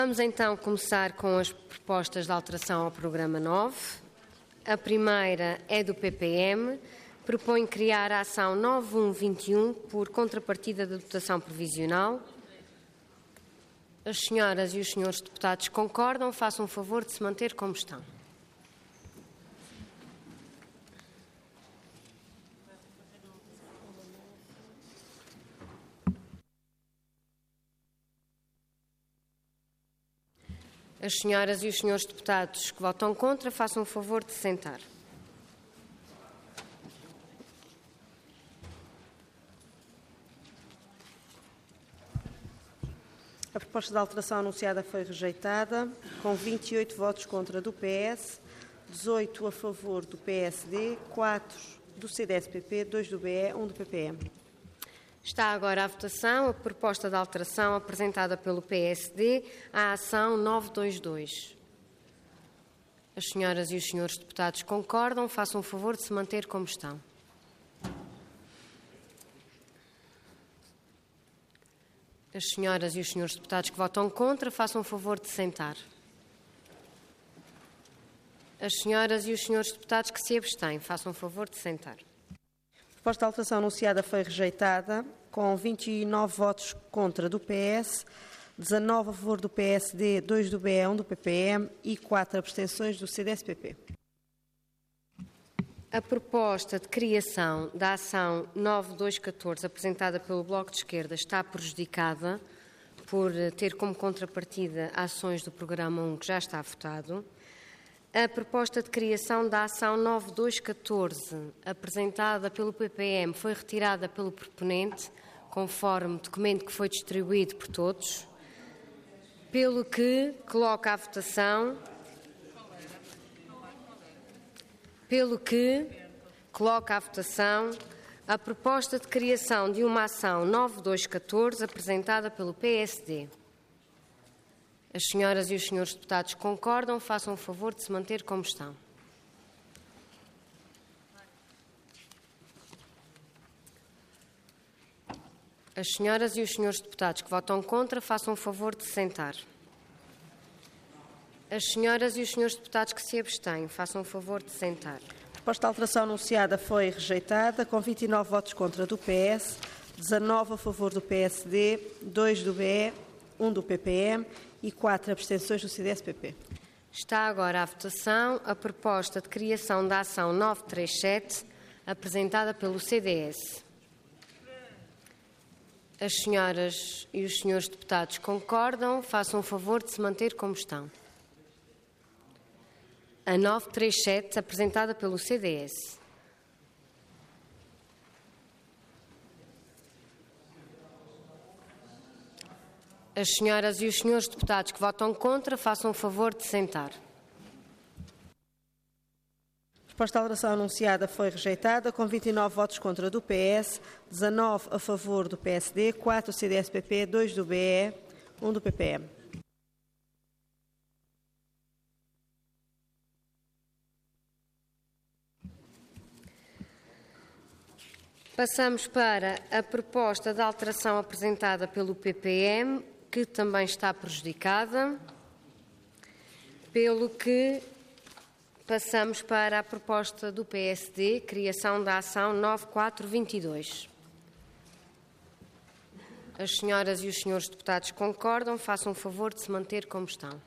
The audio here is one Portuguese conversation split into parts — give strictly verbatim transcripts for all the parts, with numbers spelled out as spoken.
Vamos então começar com as propostas de alteração ao programa nove. A primeira é do P P M, propõe criar a ação nove um dois um por contrapartida da dotação provisional. As senhoras e os senhores deputados concordam, façam o favor de se manter como estão. As senhoras e os senhores deputados que votam contra, façam o favor de se sentar. A proposta de alteração anunciada foi rejeitada, com vinte e oito votos contra do P S, dezoito a favor do P S D, quatro do C D S P P, dois do B E, um do P P M. Está agora à votação a proposta de alteração apresentada pelo P S D à ação nove dois dois. As senhoras e os senhores deputados concordam, façam o favor de se manter como estão. As senhoras e os senhores deputados que votam contra, façam o favor de se sentar. As senhoras e os senhores deputados que se abstêm, façam o favor de se sentar. A proposta de alteração anunciada foi rejeitada, com vinte e nove votos contra do P S, dezanove a favor do P S D, dois do B E, um do P P M e quatro abstenções do C D S P P. A proposta de criação da ação nove dois um quatro, apresentada pelo Bloco de Esquerda, está prejudicada por ter como contrapartida ações do Programa um que já está votado. A proposta de criação da ação nove dois um quatro, apresentada pelo P P M, foi retirada pelo proponente, conforme documento que foi distribuído por todos, pelo que coloca à votação, pelo que coloca à votação a proposta de criação de uma ação nove dois um quatro, apresentada pelo P S D. As senhoras e os senhores deputados concordam, façam o favor de se manter como estão. As senhoras e os senhores deputados que votam contra, façam o favor de se sentar. As senhoras e os senhores deputados que se abstêm, façam o favor de se sentar. A proposta de alteração anunciada foi rejeitada, com vinte e nove votos contra do P S, dezanove a favor do P S D, dois do B E, um do P P M e quatro abstenções do C D S P P. Está agora à votação a proposta de criação da ação nove três sete, apresentada pelo C D S. As senhoras e os senhores deputados concordam, façam o favor de se manter como estão. A nove três sete, apresentada pelo C D S. As senhoras e os senhores deputados que votam contra, façam o favor de sentar. A proposta de alteração anunciada foi rejeitada, com vinte e nove votos contra do P S, dezanove a favor do P S D, quatro do C D S P P, dois do B E, um do P P M. Passamos para a proposta de alteração apresentada pelo P P M, que também está prejudicada, pelo que passamos para a proposta do P S D, criação da ação nove quatro dois dois. As senhoras e os senhores deputados concordam, façam o favor de se manter como estão.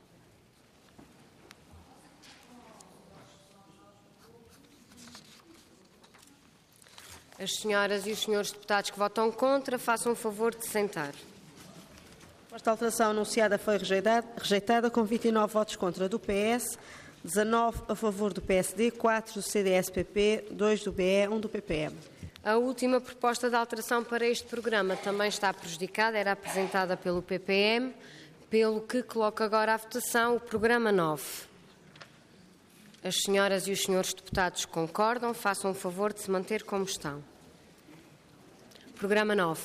As senhoras e os senhores deputados que votam contra, façam o favor de sentar. A proposta de alteração anunciada foi rejeitada, rejeitada, com vinte e nove votos contra do P S, dezanove a favor do P S D, quatro do C D S P P, dois do B E, um do P P M. A última proposta de alteração para este programa também está prejudicada, era apresentada pelo P P M, pelo que coloco agora à votação o programa nove. As senhoras e os senhores deputados concordam, façam o favor de se manter como estão. Programa nove.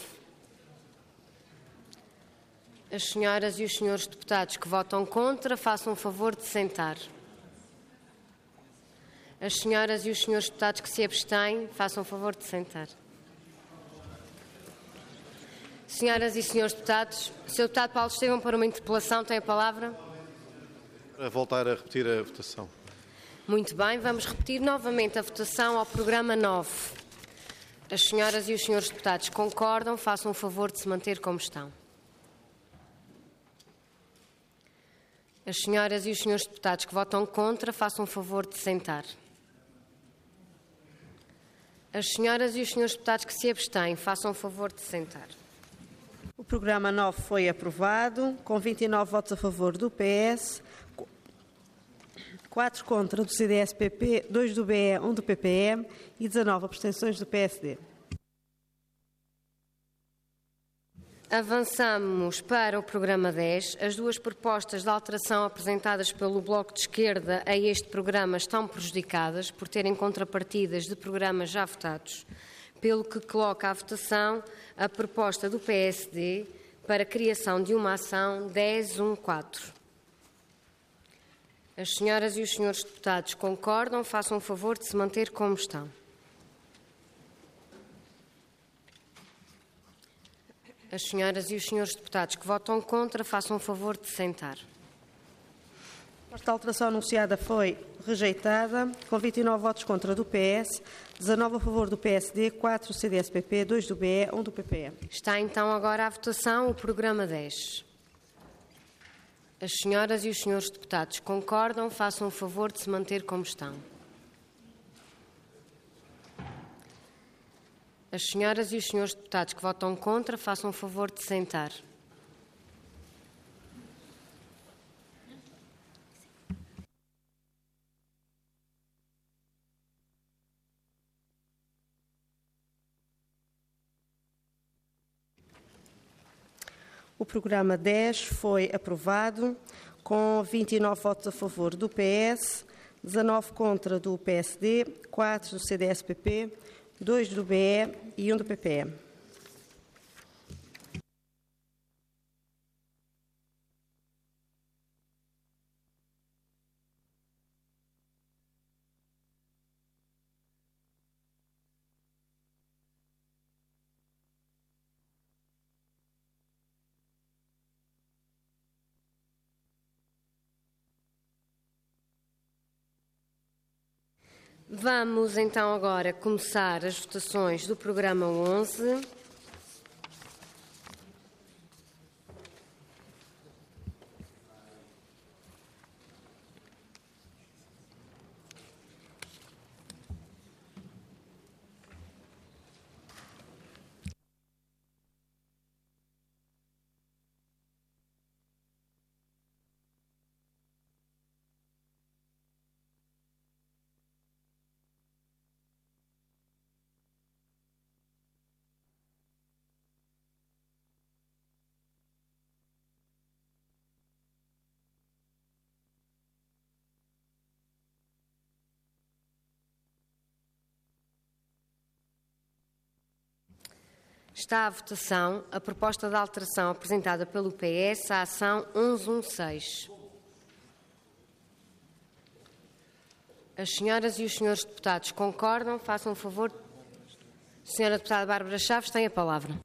As senhoras e os senhores deputados que votam contra, façam o favor de sentar. As senhoras e os senhores deputados que se abstêm, façam o favor de sentar. Senhoras e senhores deputados, o senhor Deputado Paulo Estevão, para uma interpelação, tem a palavra. Para voltar a repetir a votação. Muito bem, vamos repetir novamente a votação ao programa nove. As senhoras e os senhores deputados concordam, façam o favor de se manter como estão. As senhoras e os senhores deputados que votam contra, façam o favor de sentar. As senhoras e os senhores deputados que se abstêm, façam o favor de sentar. O programa nove foi aprovado, com vinte e nove votos a favor do P S, quatro contra do C D S P P, dois do B E, um do P P M e dezanove abstenções do P S D. Avançamos para o programa dez. As duas propostas de alteração apresentadas pelo Bloco de Esquerda a este programa estão prejudicadas por terem contrapartidas de programas já votados, pelo que coloca à votação a proposta do P S D para a criação de uma ação dez ponto quatorze. As senhoras e os senhores deputados concordam, façam o favor de se manter como estão. As senhoras e os senhores deputados que votam contra, façam o favor de sentar. Esta alteração anunciada foi rejeitada, com vinte e nove votos contra do P S, dezanove a favor do P S D, quatro do C D S P P, dois do B E, um do P P M. Está então agora à votação o programa dez. As senhoras e os senhores deputados concordam, façam o favor de se manter como estão. As senhoras e os senhores deputados que votam contra, façam o favor de sentar. O programa dez foi aprovado, com vinte e nove votos a favor do P S, dezanove contra do P S D, quatro do C D S P P, dois do B E e um do P P M. Vamos então agora começar as votações do programa onze. Está à votação a proposta de alteração apresentada pelo P S à ação onze ponto dezesseis. As senhoras e os senhores deputados concordam, façam o favor. Senhora Deputada Bárbara Chaves tem a palavra.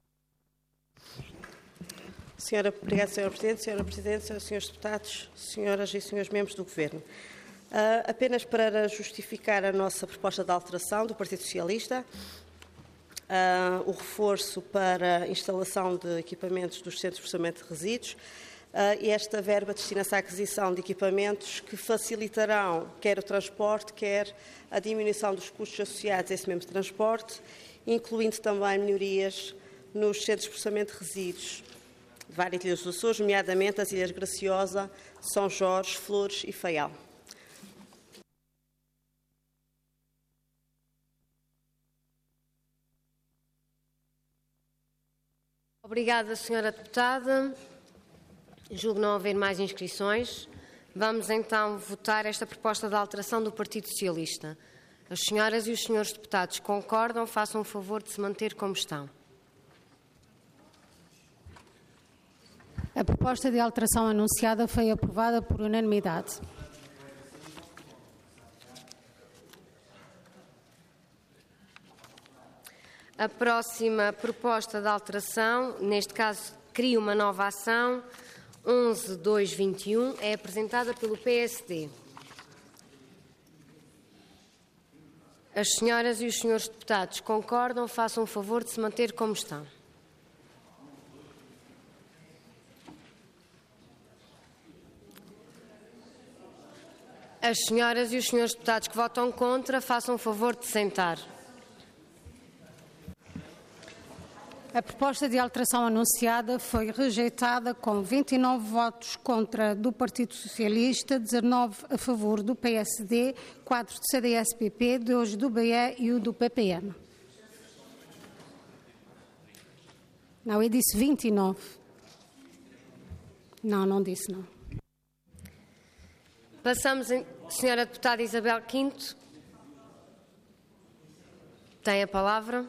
Senhora, obrigada, Senhora Presidente. Senhora Presidente, senhores deputados, senhoras e senhores membros do Governo. Uh, apenas para justificar a nossa proposta de alteração do Partido Socialista, Uh, o reforço para a instalação de equipamentos dos centros de processamento de resíduos uh, e esta verba destina-se à aquisição de equipamentos que facilitarão quer o transporte, quer a diminuição dos custos associados a esse mesmo transporte, incluindo também melhorias nos centros de processamento de resíduos de várias ilhas dos Açores, nomeadamente as Ilhas Graciosa, São Jorge, Flores e Faial. Obrigada, senhora deputada. Julgo não haver mais inscrições. Vamos então votar esta proposta de alteração do Partido Socialista. As senhoras e os senhores deputados concordam, façam o favor de se manter como estão. A proposta de alteração anunciada foi aprovada por unanimidade. A próxima proposta de alteração, neste caso, cria uma nova ação, onze dois vinte e um, é apresentada pelo P S D. As senhoras e os senhores deputados concordam, façam o favor de se manter como estão. As senhoras e os senhores deputados que votam contra, façam o favor de sentar. A proposta de alteração anunciada foi rejeitada com vinte e nove votos contra do Partido Socialista, dezanove a favor do P S D, quatro do C D S P P, dois do B E e um do P P M. Não, eu disse vinte e nove. Não, não disse não. Passamos, em... Senhora Deputada Isabel Quinto. Tem a palavra.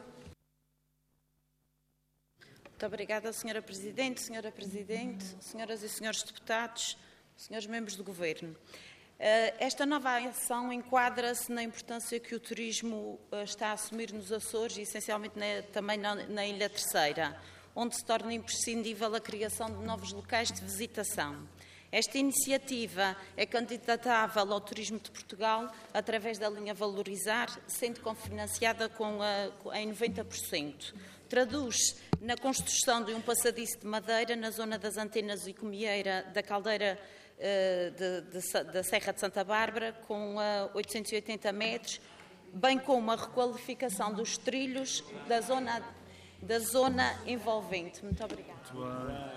Muito obrigada, senhora Presidente, senhora Presidente, senhoras e senhores deputados, senhores membros do Governo. Esta nova ação enquadra-se na importância que o turismo está a assumir nos Açores e, essencialmente, na, também na, na Ilha Terceira, onde se torna imprescindível a criação de novos locais de visitação. Esta iniciativa é candidatável ao turismo de Portugal através da linha Valorizar, sendo cofinanciada com a, em noventa por cento. Traduz na construção de um passadiço de madeira na zona das Antenas e Comieira da caldeira uh, de, de, da Serra de Santa Bárbara, com uh, oitocentos e oitenta metros, bem como a requalificação dos trilhos da zona, da zona envolvente. Muito obrigada.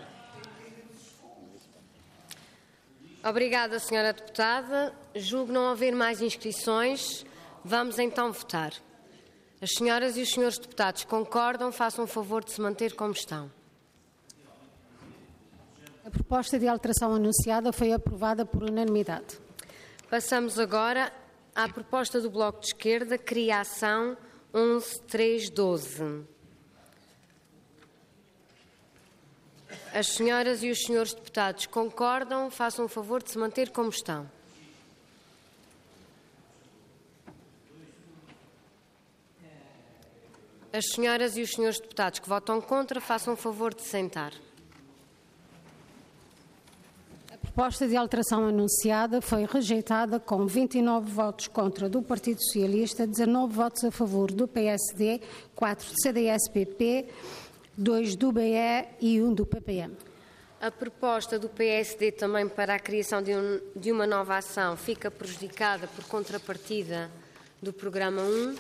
Obrigada, senhora Deputada. Julgo não haver mais inscrições. Vamos então votar. As senhoras e os senhores deputados concordam, façam o favor de se manter como estão. A proposta de alteração anunciada foi aprovada por unanimidade. Passamos agora à proposta do Bloco de Esquerda, criação onze três doze. As senhoras e os senhores deputados concordam, façam o favor de se manter como estão. As senhoras e os senhores deputados que votam contra, façam o favor de sentar. A proposta de alteração anunciada foi rejeitada com vinte e nove votos contra do Partido Socialista, dezanove votos a favor do P S D, quatro do C D S P P, dois do B E e um do P P M. A proposta do P S D também para a criação de, um, de uma nova ação fica prejudicada por contrapartida do programa um.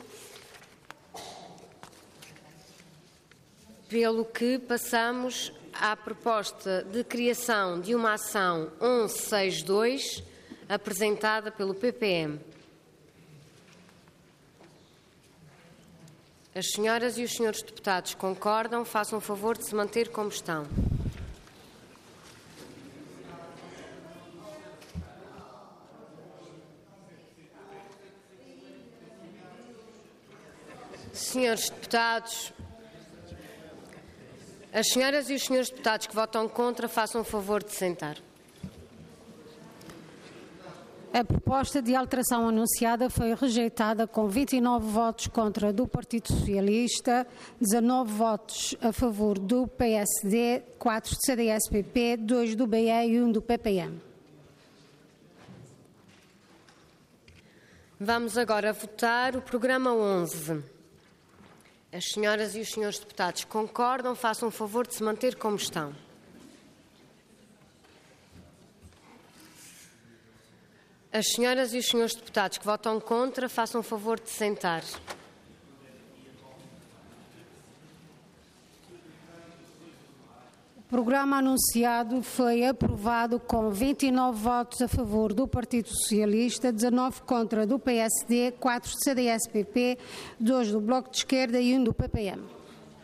Pelo que passamos à proposta de criação de uma ação onze sessenta e dois, apresentada pelo P P M. As senhoras e os senhores deputados concordam, façam o favor de se manter como estão. Senhores deputados, as senhoras e os senhores deputados que votam contra, façam o favor de sentar. A proposta de alteração anunciada foi rejeitada com vinte e nove votos contra do Partido Socialista, dezanove votos a favor do P S D, quatro do C D S P P, dois do B E e um do P P M. Vamos agora votar o programa onze. As senhoras e os senhores deputados concordam, façam o favor de se manter como estão. As senhoras e os senhores deputados que votam contra, façam o favor de sentar. O programa anunciado foi aprovado com vinte e nove votos a favor do Partido Socialista, dezanove contra do P S D, quatro do C D S P P, dois do Bloco de Esquerda e um do P P M.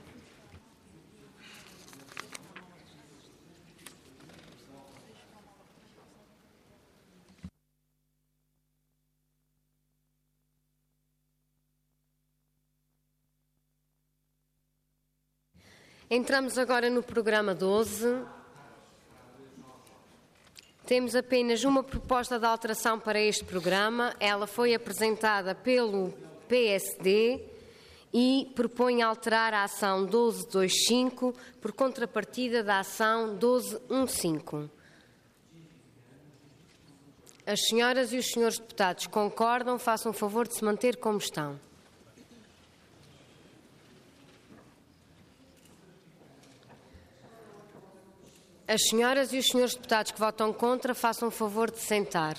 Entramos agora no programa doze. Temos apenas uma proposta de alteração para este programa. Ela foi apresentada pelo P S D e propõe alterar a ação doze ponto dois cinco por contrapartida da ação doze ponto quinze. As senhoras e os senhores deputados concordam, façam o favor de se manter como estão. As senhoras e os senhores deputados que votam contra, façam o favor de sentar.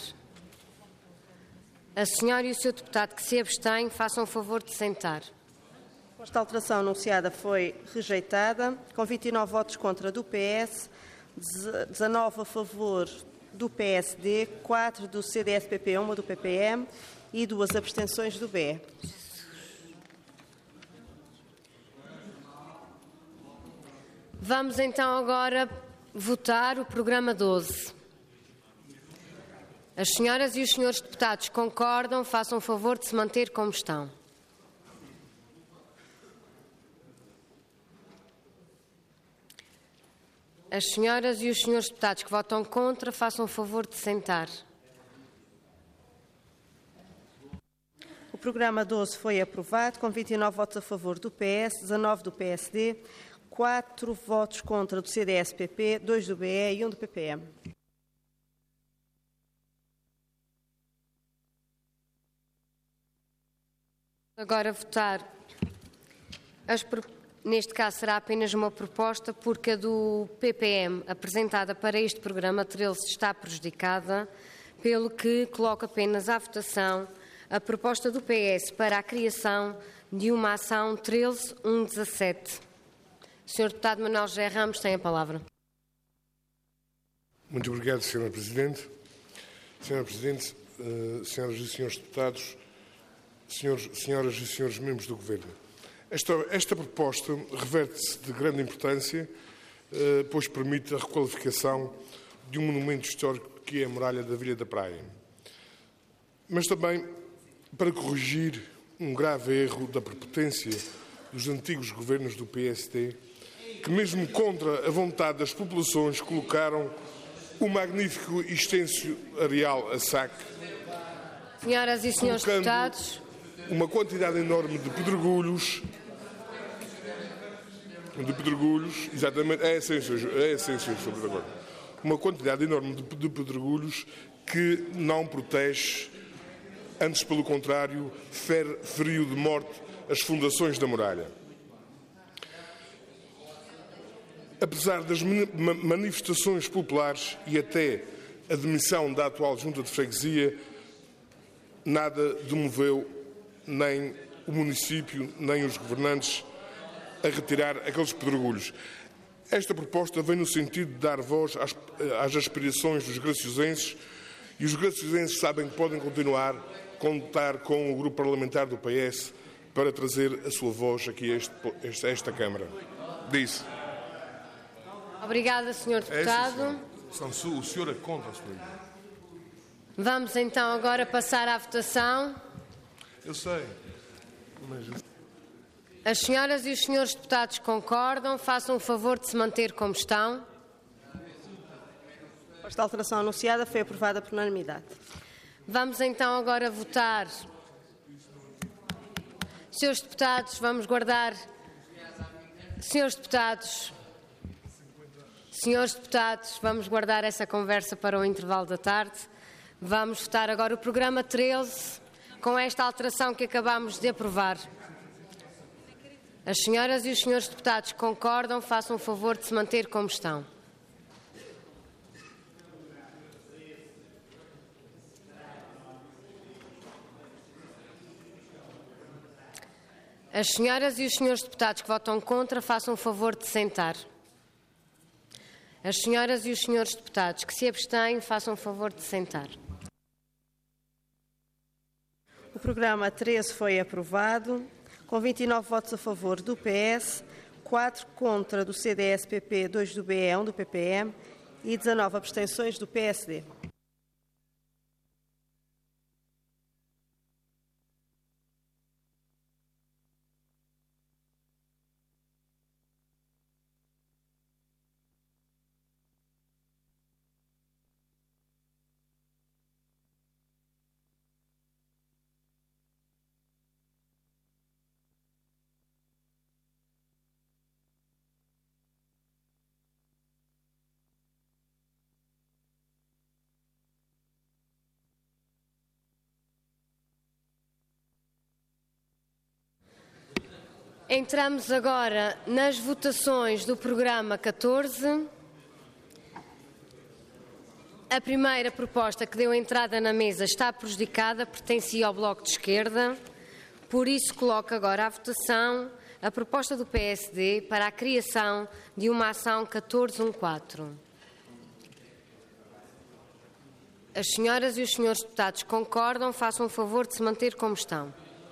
A senhora e o seu deputado que se abstém, façam o favor de sentar. Esta alteração anunciada foi rejeitada, com vinte e nove votos contra do P S, dezanove a favor do P S D, quatro do C D S P P, uma do P P M e duas abstenções do B E. Vamos então agora votar o programa doze. As senhoras e os senhores deputados concordam, façam o favor de se manter como estão. As senhoras e os senhores deputados que votam contra, façam o favor de sentar. O programa doze foi aprovado, com vinte e nove votos a favor do P S, dezanove do P S D, quatro votos contra do C D S P P, dois do B E e um do P P M. Agora votar, as, neste caso será apenas uma proposta, porque a do P P M apresentada para este programa treze está prejudicada, pelo que coloco apenas à votação a proposta do P S para a criação de uma ação treze ponto um dezassete. senhor Deputado Manuel José Ramos tem a palavra. Muito obrigado, senhora Presidente. senhora Presidente, uh, senhoras e senhores deputados, senhores, senhoras e senhores membros do Governo. Esta, esta proposta reverte-se de grande importância, uh, pois permite a requalificação de um monumento histórico que é a Muralha da Vila da Praia. Mas também para corrigir um grave erro da prepotência dos antigos governos do P S D, que mesmo contra a vontade das populações colocaram o magnífico e extenso areal a saque, senhoras e senhores deputados, uma quantidade enorme de pedregulhos, de pedregulhos, exatamente, é a essência, é a essência sobre agora, uma quantidade enorme de, de pedregulhos que não protege, antes pelo contrário, fer, feriu de morte as fundações da muralha. Apesar das manifestações populares e até a demissão da atual Junta de Freguesia, nada demoveu nem o município, nem os governantes a retirar aqueles pedregulhos. Esta proposta vem no sentido de dar voz às, às aspirações dos graciosenses, e os graciosenses sabem que podem continuar a contar com o grupo parlamentar do P S para trazer a sua voz aqui a, este, a esta Câmara. Disse. Obrigada, senhor Deputado. É, o senhor é contra a sua ideia. Vamos então agora passar à votação. Eu sei. Mas... As senhoras e os senhores deputados concordam, façam o favor de se manter como estão. Esta alteração anunciada foi aprovada por unanimidade. Vamos então agora votar. Senhores deputados, vamos guardar. Senhores deputados, senhores deputados, vamos guardar essa conversa para o intervalo da tarde. Vamos votar agora o programa treze, com esta alteração que acabamos de aprovar. As senhoras e os senhores deputados concordam, façam o favor de se manter como estão. As senhoras e os senhores deputados que votam contra, façam o favor de sentar. As senhoras e os senhores deputados que se abstêm, façam o favor de sentar. O programa treze foi aprovado, com vinte e nove votos a favor do P S, quatro contra do C D S P P, dois do B E, um do P P M e dezanove abstenções do P S D. Entramos agora nas votações do programa catorze. A primeira proposta que deu entrada na mesa está prejudicada, pertencia ao Bloco de Esquerda. Por isso, coloco agora à votação a proposta do P S D para a criação de uma ação catorze quatorze. As senhoras e os senhores deputados concordam, façam o favor de se manter como estão.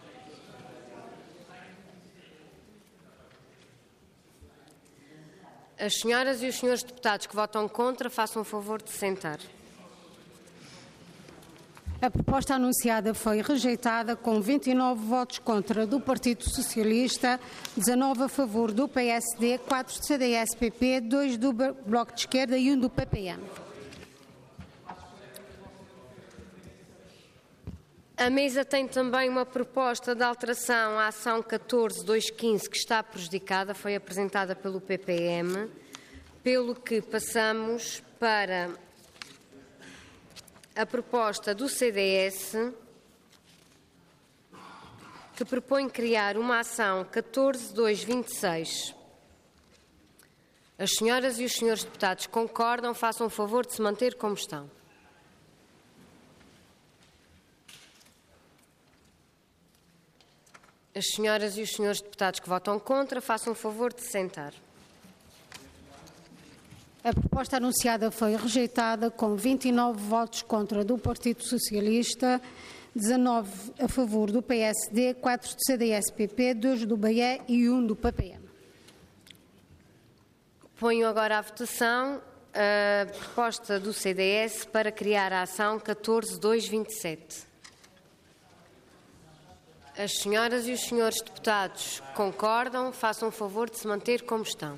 As senhoras e os senhores deputados que votam contra, façam o favor de se sentar. A proposta anunciada foi rejeitada com vinte e nove votos contra do Partido Socialista, dezanove a favor do P S D, quatro do C D S P P, dois do Bloco de Esquerda e um do P P M. A mesa tem também uma proposta de alteração à ação catorze dois quinze que está prejudicada, foi apresentada pelo P P M, pelo que passamos para a proposta do C D S, que propõe criar uma ação catorze dois vinte e seis. As senhoras e os senhores deputados concordam, façam o favor de se manter como estão. As senhoras e os senhores deputados que votam contra, façam o favor de se sentar. A proposta anunciada foi rejeitada com vinte e nove votos contra do Partido Socialista, dezanove a favor do P S D, quatro do C D S P P, dois do B E e um do P P M. Ponho agora à votação a proposta do C D S para criar a ação catorze dois vinte e sete. As senhoras e os senhores deputados concordam, façam o favor de se manter como estão.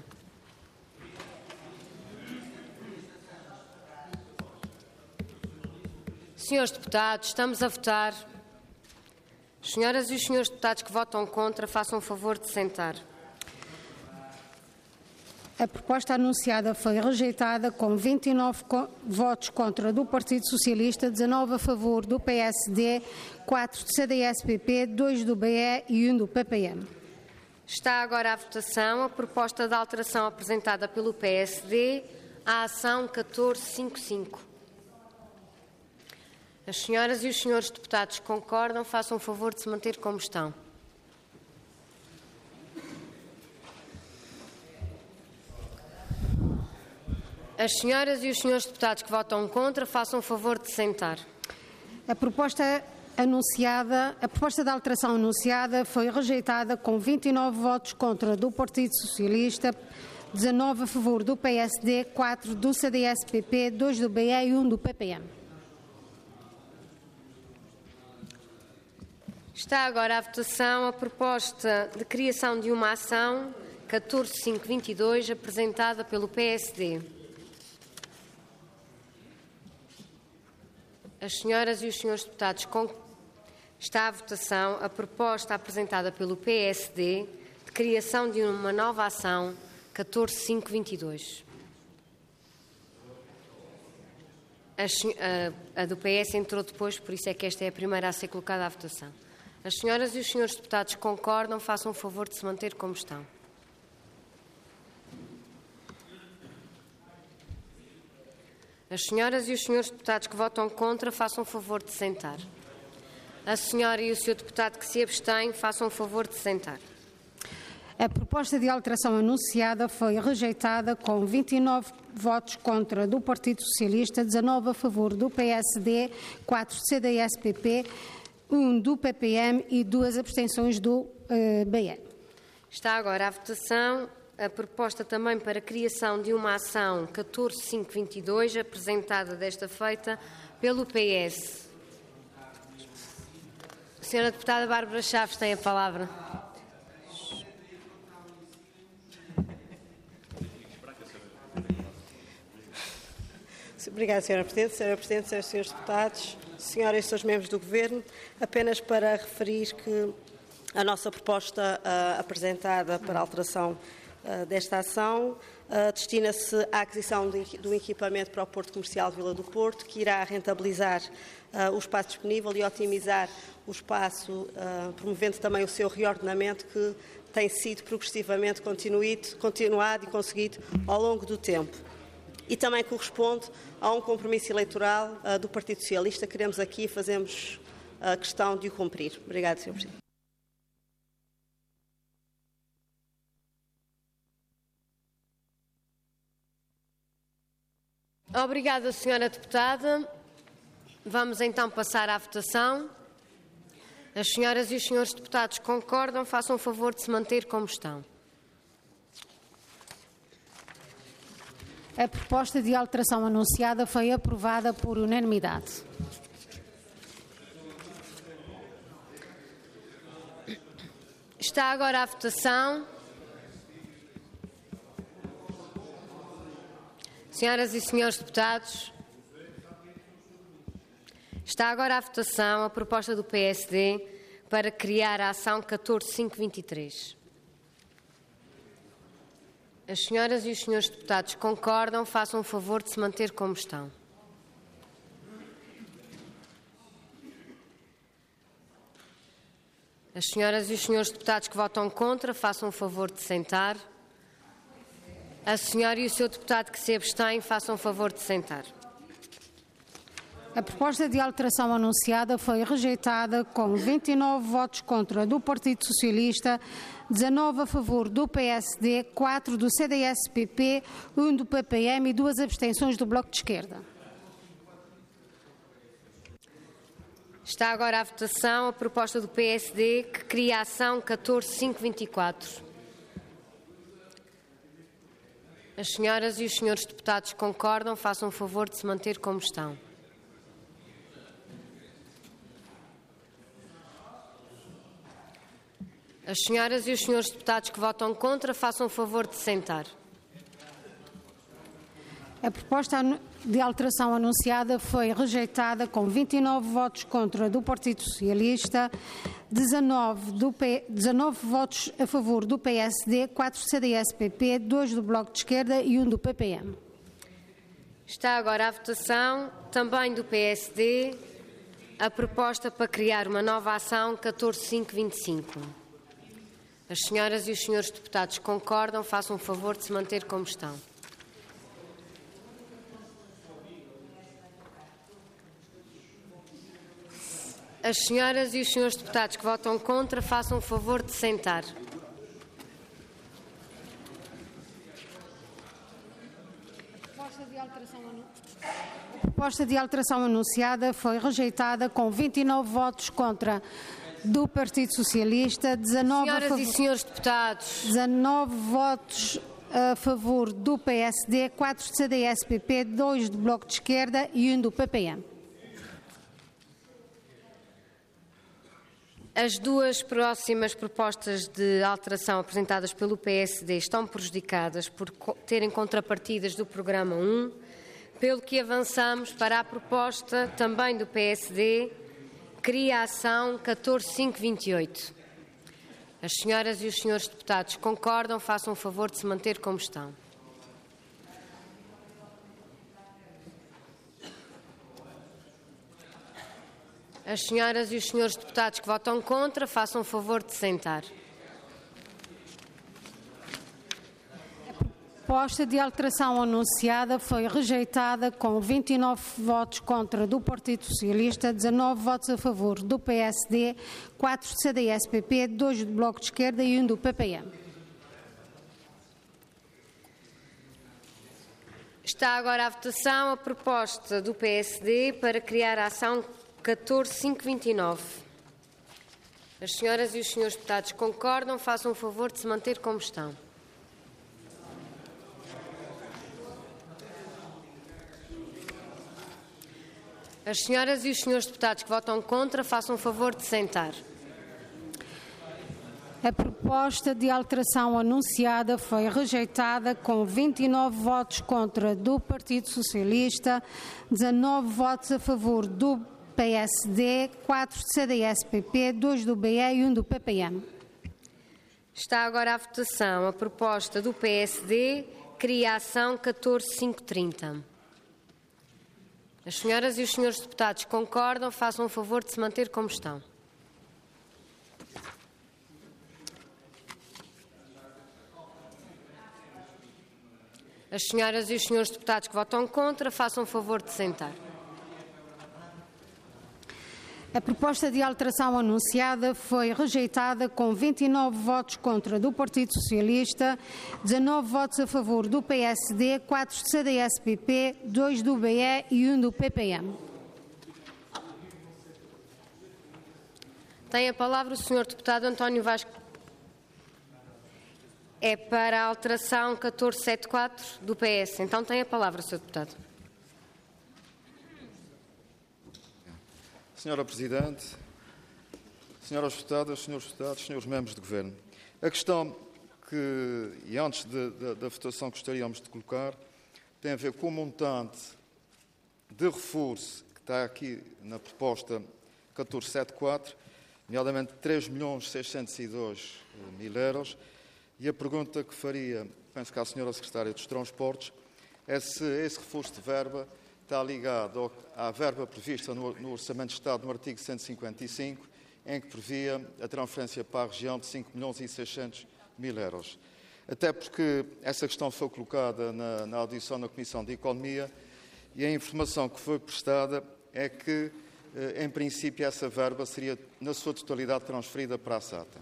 Senhores deputados, estamos a votar. As senhoras e os senhores deputados que votam contra, façam o favor de sentar. A proposta anunciada foi rejeitada com vinte e nove co- votos contra do Partido Socialista, dezanove a favor do P S D, quatro do C D S P P, dois do B E e um do P P M. Está agora à votação a proposta de alteração apresentada pelo P S D à ação catorze cinquenta e cinco. As senhoras e os senhores deputados concordam, façam o favor de se manter como estão. As senhoras e os senhores deputados que votam contra, façam o favor de sentar. A proposta anunciada, a proposta de alteração anunciada foi rejeitada com vinte e nove votos contra do Partido Socialista, dezanove a favor do P S D, quatro do C D S P P, dois do B E e um do P P M. Está agora à votação a proposta de criação de uma ação catorze cinco vinte e dois apresentada pelo P S D. As senhoras e os senhores deputados, com... está à votação a proposta apresentada pelo P S D de criação de uma nova ação catorze cinco vinte e dois. A, a, a do P S entrou depois, por isso é que esta é a primeira a ser colocada à votação. As senhoras e os senhores deputados concordam, façam o favor de se manter como estão. As senhoras e os senhores deputados que votam contra, façam o favor de sentar. A senhora e o senhor deputado que se abstém, façam o favor de sentar. A proposta de alteração anunciada foi rejeitada com vinte e nove votos contra do Partido Socialista, dezanove a favor do P S D, quatro do C D S P P, um do P P M e duas abstenções do uh, B E. Está agora à votação a proposta também para a criação de uma ação catorze cinco vinte e dois, apresentada desta feita pelo P S. A senhora deputada Bárbara Chaves tem a palavra. Obrigada, senhora Presidente. senhora Presidente, senhores senhores deputados, senhoras e senhores membros do Governo, apenas para referir que a nossa proposta uh, apresentada para alteração desta ação uh, destina-se à aquisição do equipamento para o Porto Comercial de Vila do Porto, que irá rentabilizar uh, o espaço disponível e otimizar o espaço, uh, promovendo também o seu reordenamento, que tem sido progressivamente continuado e conseguido ao longo do tempo. E também corresponde a um compromisso eleitoral uh, do Partido Socialista. Queremos aqui e fazemos a questão de o cumprir. Obrigada, senhor Presidente. Obrigada, senhora Deputada. Vamos então passar à votação. As senhoras e os senhores deputados concordam, façam o favor de se manter como estão. A proposta de alteração anunciada foi aprovada por unanimidade. Está agora a votação. Senhoras e senhores deputados, está agora a votação a proposta do P S D para criar a ação catorze mil quinhentos e vinte e três. As senhoras e os senhores deputados concordam, façam o favor de se manter como estão. As senhoras e os senhores deputados que votam contra, façam o favor de sentar. A senhora e o seu deputado que se abstém, façam o favor de sentar. A proposta de alteração anunciada foi rejeitada com vinte e nove votos contra do Partido Socialista, dezanove a favor do P S D, quatro do C D S P P, um do P P M e duas abstenções do Bloco de Esquerda. Está agora à votação a proposta do P S D que cria a ação catorze mil quinhentos e vinte e quatro. As senhoras e os senhores deputados concordam, façam o favor de se manter como estão. As senhoras e os senhores deputados que votam contra, façam o favor de sentar. A proposta de alteração anunciada foi rejeitada com vinte e nove votos contra do Partido Socialista, dezanove, do P, dezanove votos a favor do P S D, quatro do C D S P P, dois do Bloco de Esquerda e um do P P M. Está agora a votação, também do P S D, a proposta para criar uma nova ação catorze mil quinhentos e vinte e cinco. As senhoras e os senhores deputados concordam, façam o favor de se manter como estão. As senhoras e os senhores deputados que votam contra, façam o favor de sentar. A proposta de alteração anunciada foi rejeitada com vinte e nove votos contra do Partido Socialista, dezanove Senhoras a favor, e senhores deputados, dezanove votos a favor do P S D, quatro do C D S P P, dois do Bloco de Esquerda e um do P P M. as duas próximas propostas de alteração apresentadas pelo P S D estão prejudicadas por terem contrapartidas do programa um, pelo que avançamos para a proposta também do P S D, cria a ação catorze mil quinhentos e vinte e oito. As senhoras e os senhores deputados concordam, façam o favor de se manter como estão. As senhoras e os senhores deputados que votam contra, façam o favor de sentar. A proposta de alteração anunciada foi rejeitada com vinte e nove votos contra do Partido Socialista, dezanove votos a favor do P S D, quatro do C D S P P, dois do Bloco de Esquerda e um do P P M. Está agora à votação a proposta do P S D para criar a ação catorze mil quinhentos e vinte e nove. As senhoras e os senhores deputados concordam, façam o favor de se manter como estão. As senhoras e os senhores deputados que votam contra, façam o favor de sentar. A proposta de alteração anunciada foi rejeitada com vinte e nove votos contra do Partido Socialista, dezanove votos a favor do P S D, quatro do C D S P P, dois do B E e um do P P M. Está agora à votação a proposta do P S D, criação catorze mil quinhentos e trinta. As senhoras e os senhores deputados concordam, façam o favor de se manter como estão. As senhoras e os senhores deputados que votam contra, façam o favor de sentar. A proposta de alteração anunciada foi rejeitada com vinte e nove votos contra do Partido Socialista, dezanove votos a favor do P S D, quatro do C D S P P, dois do B E e um do P P M. Tem a palavra o senhor deputado António Vasco. É para a alteração catorze mil setecentos e setenta e quatro do P S. Então tem a palavra, senhor deputado. Senhora Presidente, senhoras deputadas, senhores deputados, senhores membros do Governo, a questão que, e antes de, de, da votação gostaríamos de colocar, tem a ver com o montante de reforço que está aqui na proposta catorze mil setecentos e setenta e quatro, nomeadamente três milhões seiscentos e dois mil euros, e a pergunta que faria, penso que à senhora Secretária dos Transportes, é se esse reforço de verba está ligado à verba prevista no, no Orçamento de Estado no artigo cento e cinquenta e cinco, em que previa a transferência para a região de cinco milhões e seiscentos mil euros. Até porque essa questão foi colocada na, na audição na Comissão de Economia e a informação que foi prestada é que, em princípio, essa verba seria, na sua totalidade, transferida para a SATA.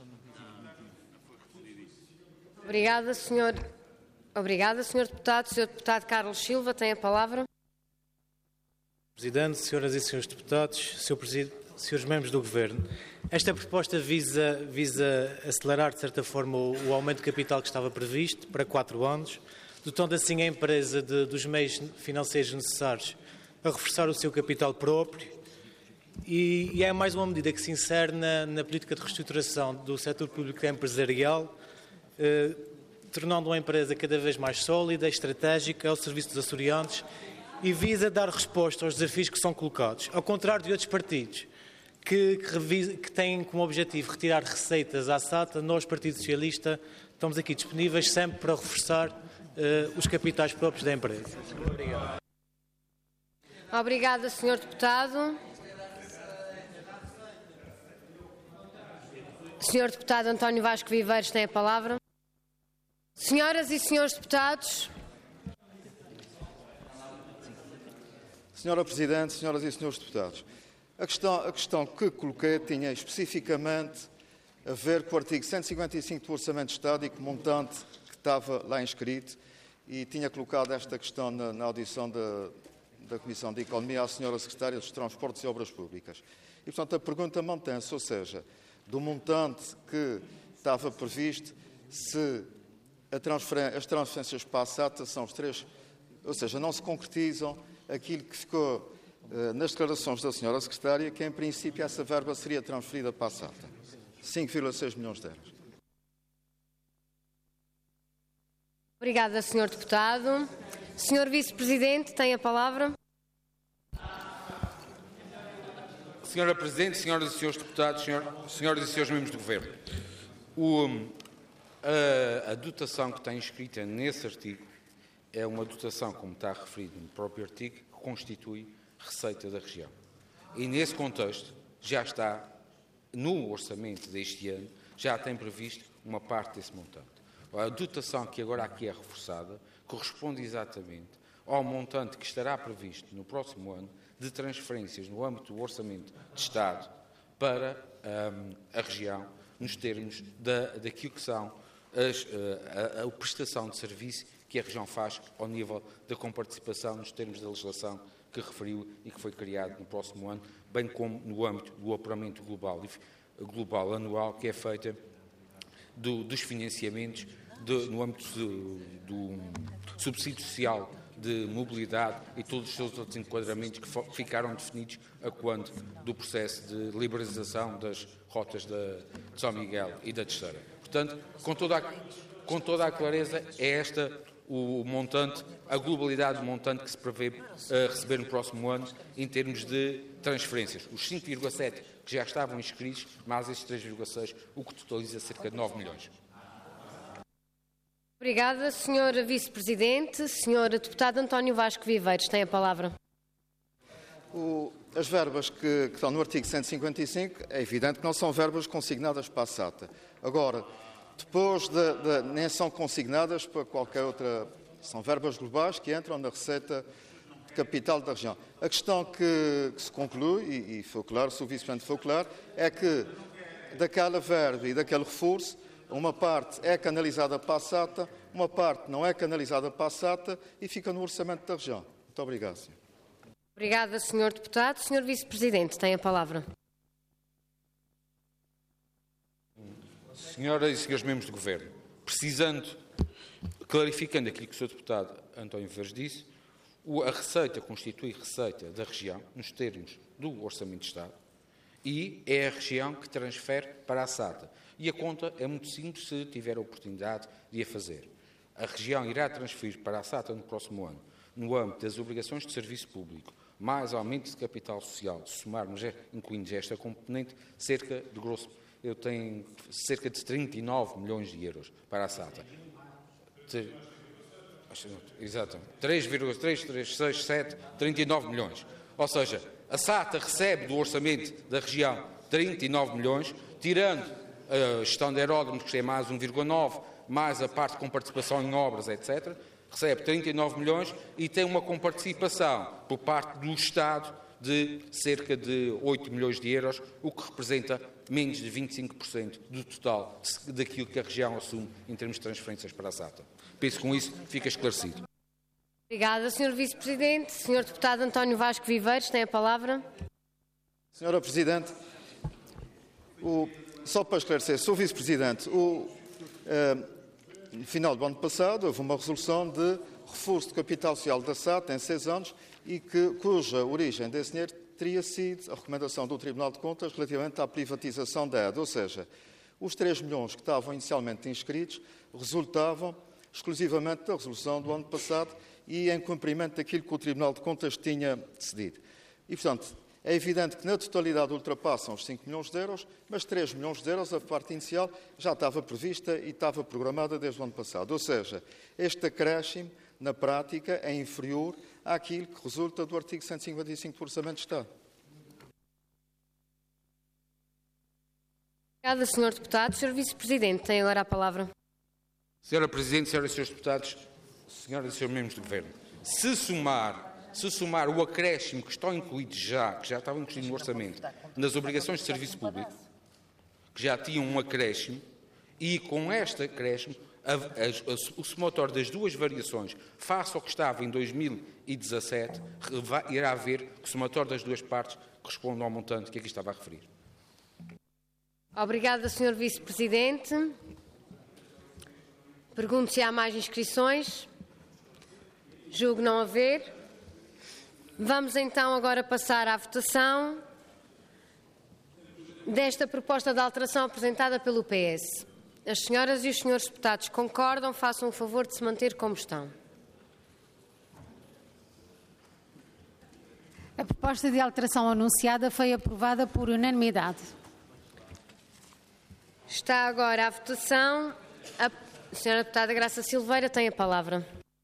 Obrigada, senhor. Obrigada, senhor deputado. senhor deputado Carlos Silva tem a palavra. Presidente, senhoras e senhores deputados, senhor Presidente, senhores membros do Governo, esta proposta visa, visa acelerar, de certa forma, o, o aumento de capital que estava previsto para quatro anos, dotando assim a empresa de, dos meios financeiros necessários a reforçar o seu capital próprio e, e é mais uma medida que se insere na, na política de reestruturação do setor público e empresarial, eh, tornando a empresa cada vez mais sólida, estratégica, ao serviço dos açorianos e visa dar resposta aos desafios que são colocados, ao contrário de outros partidos que, que, revisa, que têm como objetivo retirar receitas à SATA. Nós, Partido Socialista, estamos aqui disponíveis sempre para reforçar uh, os capitais próprios da empresa. Obrigado. Obrigada, senhor deputado. senhor deputado António Vasco Viveiros tem a palavra. Senhoras e senhores deputados. Senhora Presidente, senhoras e senhores deputados, a questão, a questão que coloquei tinha especificamente a ver com o artigo cento e cinquenta e cinco do Orçamento de Estado e com o montante que estava lá inscrito e tinha colocado esta questão na, na audição da, da Comissão de Economia à senhora Secretária dos Transportes e Obras Públicas. E, portanto, a pergunta mantém-se, ou seja, do montante que estava previsto, se a transferen- as transferências para a SATA são os três, ou seja, não se concretizam aquilo que ficou eh, nas declarações da senhora Secretária, que em princípio essa verba seria transferida para a SATA, cinco vírgula seis milhões de euros. Obrigada, senhor deputado. senhor Vice-Presidente, tem a palavra. Senhora Presidente, senhoras e senhores deputados, senhor, senhoras e senhores membros do Governo, o, a, a dotação que está inscrita nesse artigo é uma dotação, como está referido no próprio artigo, que constitui receita da região. E nesse contexto já está, no orçamento deste ano, já tem previsto uma parte desse montante. A dotação que agora aqui é reforçada corresponde exatamente ao montante que estará previsto no próximo ano de transferências no âmbito do Orçamento de Estado para um, a região, nos termos da, daquilo que são as, a, a, a prestação de serviço que a região faz ao nível da comparticipação nos termos da legislação que referiu e que foi criado no próximo ano, bem como no âmbito do apuramento global, global anual que é feita do, dos financiamentos de, no âmbito do, do subsídio social de mobilidade e todos os seus outros enquadramentos que ficaram definidos a quando do processo de liberalização das rotas de São Miguel e da Terceira. Portanto, com toda a, com toda a clareza, é esta o montante, a globalidade do montante que se prevê uh, receber no próximo ano em termos de transferências. Os cinco vírgula sete que já estavam inscritos, mais esses três vírgula seis, o que totaliza cerca de nove milhões. Obrigada, senhora Vice-Presidente. senhor Deputado António Vasco Viveiros, tem a palavra. O, as verbas que, que estão no artigo cento e cinquenta e cinco, é evidente que não são verbas consignadas para a SATA. Agora, depois de, de, nem são consignadas para qualquer outra... São verbas globais que entram na receita de capital da região. A questão que, que se conclui, e, e foi claro, se o Vice-Presidente foi claro, é que daquela verba e daquele reforço, uma parte é canalizada para a SATA, uma parte não é canalizada para a SATA e fica no orçamento da região. Muito obrigado, senhor. Obrigada, senhor Deputado. senhor Vice-Presidente, tem a palavra. Senhoras e senhores membros do Governo, precisando, clarificando aquilo que o senhor Deputado António Viveiros disse, a receita constitui receita da região, nos termos do Orçamento de Estado, e é a região que transfere para a SATA. E a conta é muito simples se tiver a oportunidade de a fazer. A região irá transferir para a SATA no próximo ano, no âmbito das obrigações de serviço público, mais aumento de capital social, se somarmos, incluindo esta componente, cerca de grosso, eu tenho cerca de trinta e nove milhões de euros para a SATA. Exato. três vírgula três três seis sete, trinta e nove milhões. Ou seja, a SATA recebe do orçamento da região trinta e nove milhões, tirando a gestão de aeródromos, que é mais um vírgula nove, mais a parte com participação em obras, etcétera, recebe trinta e nove milhões e tem uma comparticipação por parte do Estado de cerca de oito milhões de euros, o que representa menos de vinte e cinco por cento do total daquilo que a região assume em termos de transferências para a SATA. Penso que com isso fica esclarecido. Obrigada, senhor Vice-Presidente. senhor Deputado António Vasco Viveiros, tem a palavra. senhora Presidente, o, só para esclarecer, senhor Vice-Presidente, o, eh, no final do ano passado houve uma resolução de reforço de capital social da SATA em seis anos e que, cuja origem desse dinheiro teria sido a recomendação do Tribunal de Contas relativamente à privatização da E D, ou seja, os três milhões que estavam inicialmente inscritos resultavam exclusivamente da resolução do ano passado e em cumprimento daquilo que o Tribunal de Contas tinha decidido. E, portanto, é evidente que na totalidade ultrapassam os cinco milhões de euros, mas três milhões de euros, a parte inicial, já estava prevista e estava programada desde o ano passado. Ou seja, este acréscimo, na prática, é inferior àquilo que resulta do artigo cento e cinquenta e cinco do Orçamento de Estado. Obrigada, senhor Deputado. senhor Vice-Presidente, tem agora a palavra. senhora Presidente, senhoras e senhores Deputados, senhoras e senhores membros do Governo, se somar, se somar o acréscimo que estão incluídos já, que já estavam incluídos no Orçamento, nas obrigações de serviço público, que já tinham um acréscimo, e com este acréscimo, a, a, a, o somatório das duas variações, face ao que estava em dois mil e dezassete, irá haver que o somatório das duas partes corresponde ao montante que aqui estava a referir. Obrigada, senhor Vice-Presidente. Pergunto se há mais inscrições. Julgo não haver. Vamos então agora passar à votação desta proposta de alteração apresentada pelo P S. As senhoras e os senhores deputados concordam, façam o favor de se manter como estão. A proposta de alteração anunciada foi aprovada por unanimidade. Está agora à votação. A senhora deputada Graça Silveira tem a palavra.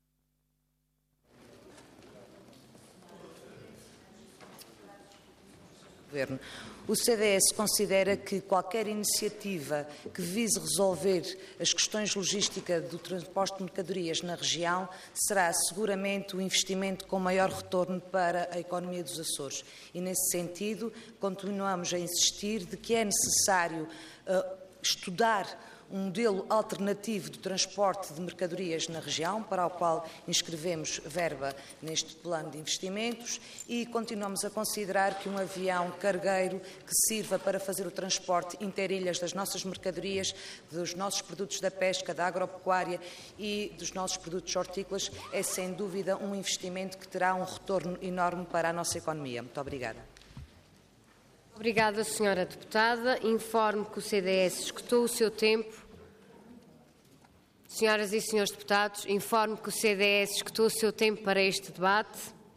Governo. O C D S considera que qualquer iniciativa que vise resolver as questões logísticas do transporte de mercadorias na região será seguramente o investimento com maior retorno para a economia dos Açores. E, nesse sentido, continuamos a insistir de que é necessário uh, estudar um modelo alternativo de transporte de mercadorias na região, para o qual inscrevemos verba neste plano de investimentos, e continuamos a considerar que um avião cargueiro que sirva para fazer o transporte interilhas das nossas mercadorias, dos nossos produtos da pesca, da agropecuária e dos nossos produtos hortícolas é, sem dúvida, um investimento que terá um retorno enorme para a nossa economia. Muito obrigada. Obrigada, senhora deputada. Informo que o C D S esgotou o seu tempo. Senhoras e senhores deputados, informo que o C D S esgotou o seu tempo para este debate.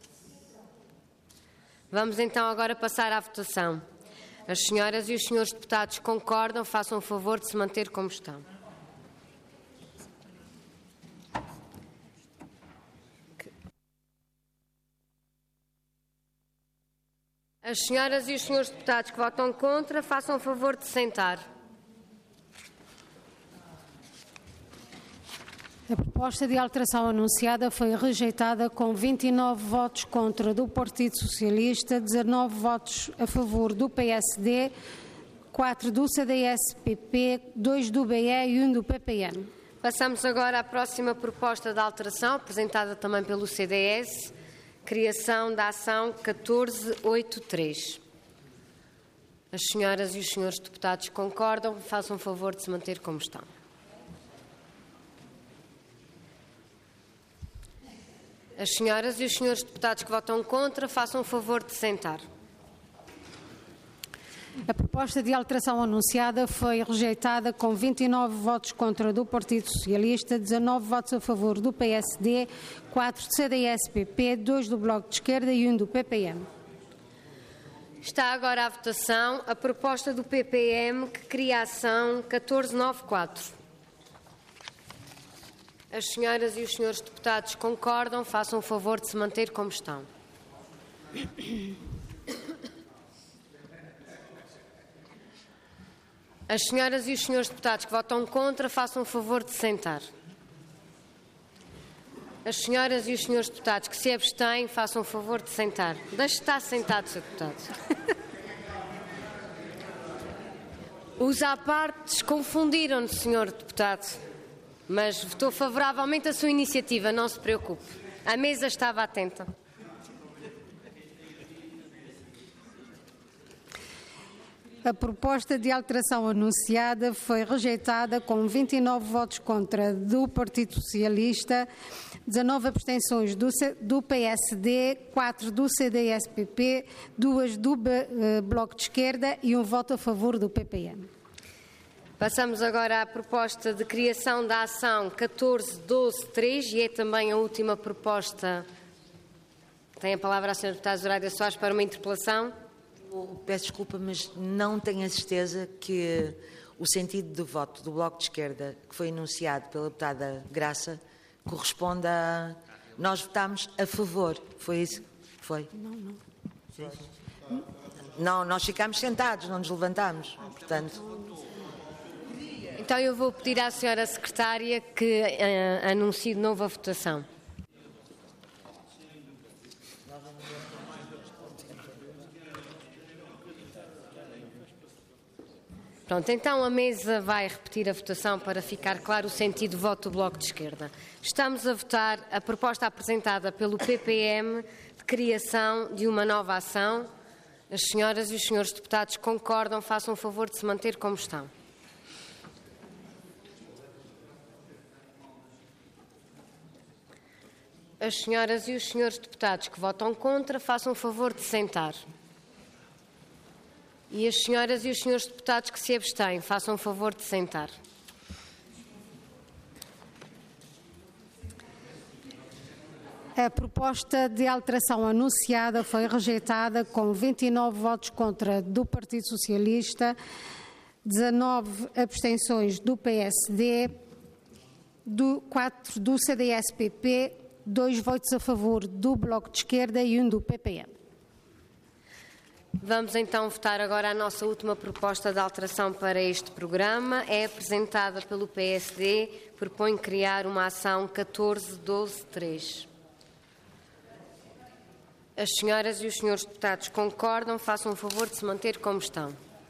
Vamos então agora passar à votação. As senhoras e os senhores deputados concordam, façam o favor de se manter como estão. As senhoras e os senhores deputados que votam contra, façam o favor de se sentar. A proposta de alteração anunciada foi rejeitada com vinte e nove votos contra do Partido Socialista, dezanove votos a favor do P S D, quatro do C D S P P, dois do B E e um do P P M. Passamos agora à próxima proposta de alteração, apresentada também pelo C D S, criação da ação catorze oitenta e três. As senhoras e os senhores deputados concordam, façam o favor de se manter como estão. As senhoras e os senhores deputados que votam contra, façam o favor de sentar. A proposta de alteração anunciada foi rejeitada com vinte e nove votos contra do Partido Socialista, dezanove votos a favor do P S D, quatro do C D S P P, dois do Bloco de Esquerda e um do P P M. Está agora à votação a proposta do P P M que cria a ação catorze noventa e quatro. As senhoras e os senhores deputados concordam, façam o favor de se manter como estão. As senhoras e os senhores deputados que votam contra, façam o favor de se sentar. As senhoras e os senhores deputados que se abstêm, façam o favor de sentar. Deixe de estar sentado, senhor Deputado. Os à partes confundiram-nos, senhor Deputado. Mas votou favoravelmente a sua iniciativa, não se preocupe. A mesa estava atenta. A proposta de alteração anunciada foi rejeitada com vinte e nove votos contra do Partido Socialista, dezanove abstenções do, C, do P S D, quatro do C D S P P, duas do B, uh, Bloco de Esquerda e um voto a favor do P P M. Passamos agora à proposta de criação da ação catorze doze três e é também a última proposta. Tem a palavra a senhora deputada Zoraida Soares para uma interpelação. Eu peço desculpa, mas não tenho a certeza que o sentido do voto do Bloco de Esquerda, que foi enunciado pela deputada Graça, corresponde a... Nós votámos a favor. Foi isso? Foi? Não, não. Foi. Não, nós ficámos sentados, não nos levantámos. Portanto... Então eu vou pedir à senhora secretária que uh, anuncie de novo a votação. Pronto, então a mesa vai repetir a votação para ficar claro o sentido do voto do Bloco de Esquerda. Estamos a votar a proposta apresentada pelo P P M de criação de uma nova ação. As senhoras e os senhores deputados concordam, façam o favor de se manter como estão. As senhoras e os senhores deputados que votam contra, façam o favor de sentar. E as senhoras e os senhores deputados que se abstêm, façam o favor de sentar. A proposta de alteração anunciada foi rejeitada com vinte e nove votos contra do Partido Socialista, dezanove abstenções do P S D, do, quatro do C D S P P, dois votos a favor do Bloco de Esquerda e um do P P M. Vamos então votar agora a nossa última proposta de alteração para este programa. É apresentada pelo P S D, propõe criar uma ação catorze doze três. As senhoras e os senhores deputados concordam, façam o favor de se manter como estão.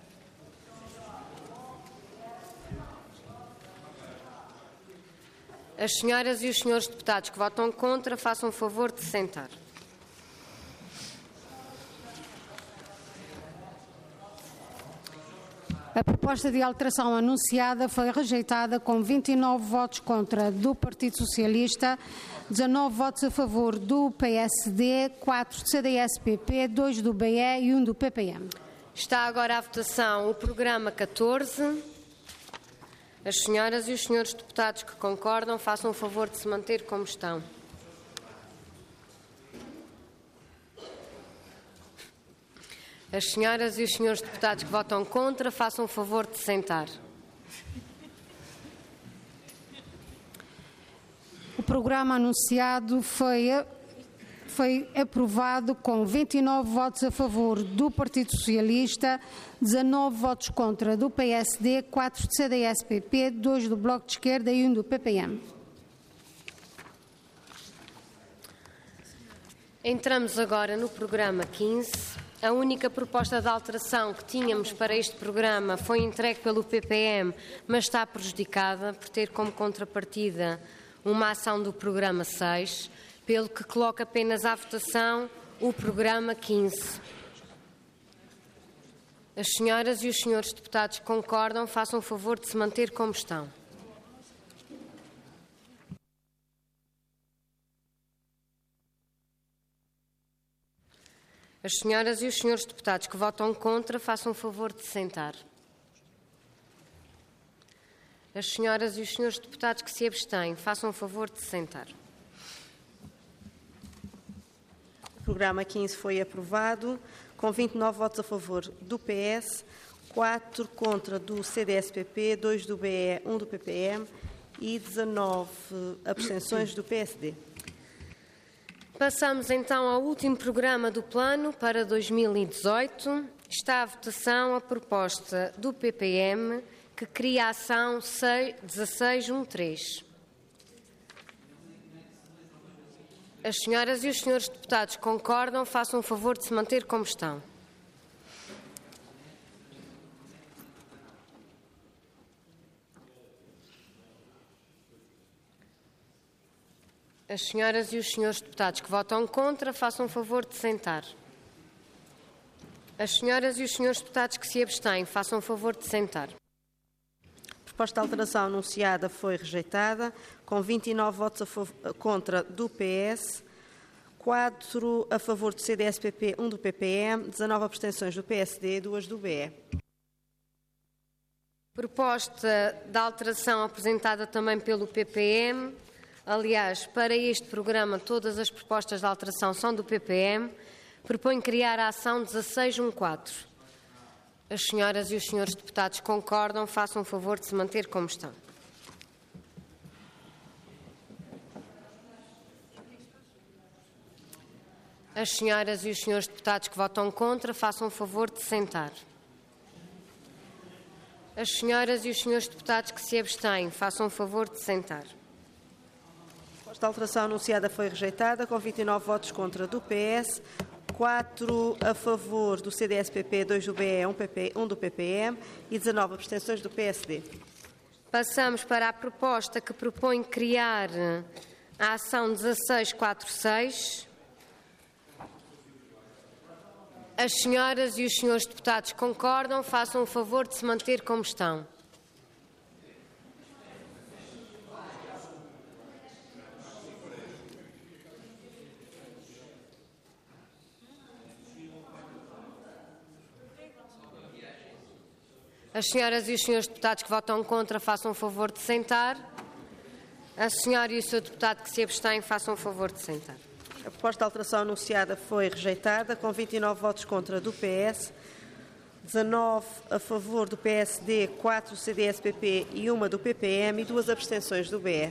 As senhoras e os senhores deputados que votam contra, façam o favor de se sentar. A proposta de alteração anunciada foi rejeitada com vinte e nove votos contra do Partido Socialista, dezanove votos a favor do P S D, quatro do C D S P P, dois do B E e um do P P M. Está agora à votação o programa catorze. As senhoras e os senhores deputados que concordam, façam o favor de se manter como estão. As senhoras e os senhores deputados que votam contra, façam o favor de se sentar. O programa anunciado foi, foi aprovado com vinte e nove votos a favor do Partido Socialista, dezanove votos contra do P S D, quatro do C D S P P, dois do Bloco de Esquerda e um do P P M. Entramos agora no programa quinze. A única proposta de alteração que tínhamos para este programa foi entregue pelo P P M, mas está prejudicada por ter como contrapartida uma ação do programa seis, pelo que coloco apenas à votação o programa quinze. As senhoras e os senhores deputados que concordam, façam o favor de se manter como estão. As senhoras e os senhores deputados que votam contra, façam o favor de se sentar. As senhoras e os senhores deputados que se abstêm, façam o favor de se sentar. O programa quinze foi aprovado, com vinte e nove votos a favor do P S, quatro contra do C D S P P, dois do B E, um do P P M e dezanove abstenções do P S D. Passamos então ao último programa do plano para dois mil e dezoito. Está à votação a proposta do P P M que cria a ação dezasseis treze. As senhoras e os senhores deputados concordam, façam o favor de se manter como estão. As senhoras e os senhores deputados que votam contra, façam o favor de sentar. As senhoras e os senhores deputados que se abstêm, façam o favor de sentar. A proposta de alteração anunciada foi rejeitada, com vinte e nove votos a favor, contra do P S, quatro a favor do C D S P P, um do P P M, dezanove abstenções do P S D e duas do B E. Proposta de alteração apresentada também pelo P P M. Aliás, para este programa, todas as propostas de alteração são do P P M. Propõe criar a ação dezasseis quatorze. As senhoras e os senhores deputados concordam, façam o favor de se manter como estão. As senhoras e os senhores deputados que votam contra, façam o favor de sentar. As senhoras e os senhores deputados que se abstêm, façam o favor de sentar. Esta alteração anunciada foi rejeitada, com vinte e nove votos contra do P S, quatro a favor do C D S P P, dois do B E, um do P P M e dezanove abstenções do P S D. Passamos para a proposta que propõe criar a ação dezasseis quarenta e seis. As senhoras e os senhores deputados concordam, façam o favor de se manter como estão. As senhoras e os senhores deputados que votam contra, façam o favor de sentar. A senhora e o seu deputado que se abstém, façam o favor de sentar. A proposta de alteração anunciada foi rejeitada, com vinte e nove votos contra do P S, dezanove a favor do P S D, quatro do C D S P P e uma do P P M e duas abstenções do B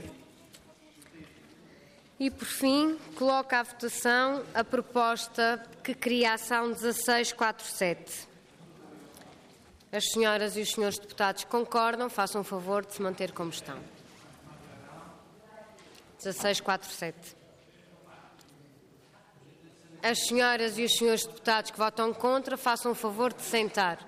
E. E, por fim, coloco à votação a proposta que cria a ação dezasseis quarenta e sete. As senhoras e os senhores deputados concordam, façam o favor de se manter como estão. dezasseis quarenta e sete. As senhoras e os senhores deputados que votam contra, façam o favor de sentar.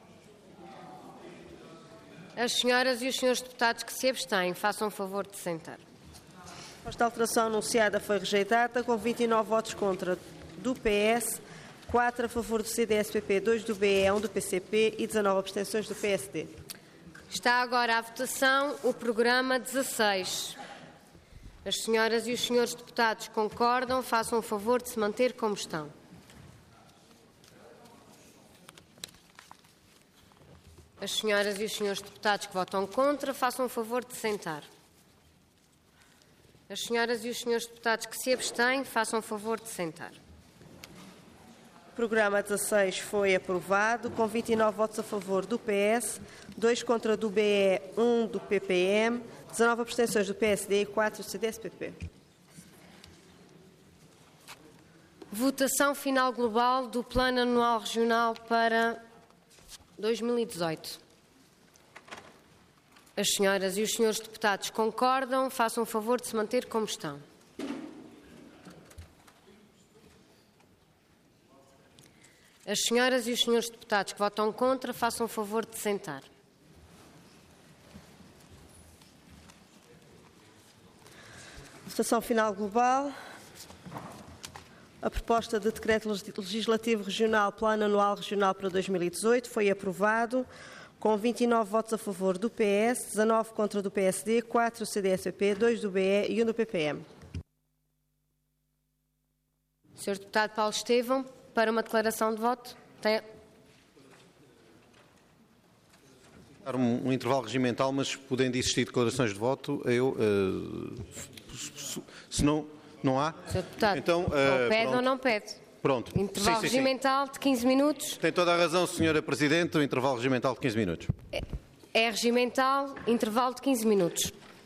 As senhoras e os senhores deputados que se abstêm, façam o favor de sentar. Esta alteração anunciada foi rejeitada, com vinte e nove votos contra do P S, quatro a favor do C D S P P, dois do B E, um do P C P e dezanove abstenções do P S D. Está agora à votação o programa dezasseis. As senhoras e os senhores deputados concordam, façam o favor de se manter como estão. As As senhoras e os senhores deputados que votam contra, façam o favor de sentar. As senhoras e os senhores deputados que se abstêm, façam o favor de sentar. O programa dezasseis foi aprovado, com vinte e nove votos a favor do P S, dois contra do B E, um do P P M, dezanove abstenções do P S D e quatro do C D S P P. Votação final global do Plano Anual Regional para dois mil e dezoito. As senhoras e os senhores deputados concordam, façam o favor de se manter como estão. As senhoras e os senhores deputados que votam contra, façam o favor de sentar. Votação final global. A proposta de Decreto Legislativo Regional, Plano Anual Regional para dois mil e dezoito, foi aprovado com vinte e nove votos a favor do P S, dezanove contra do P S D, quatro do C D S P P, dois do B E e um do P P M. senhor Deputado Paulo Estevão, para uma declaração de voto. Tem... Um, um intervalo regimental, mas podendo existir declarações de voto, eu, uh, se não, não há... senhor Deputado, então, uh, ou pede pronto. ou não pede. Pronto. Intervalo sim, sim, regimental sim. de quinze minutos. Tem toda a razão, senhora Presidente, o intervalo regimental de quinze minutos. É, é regimental, intervalo de quinze minutos.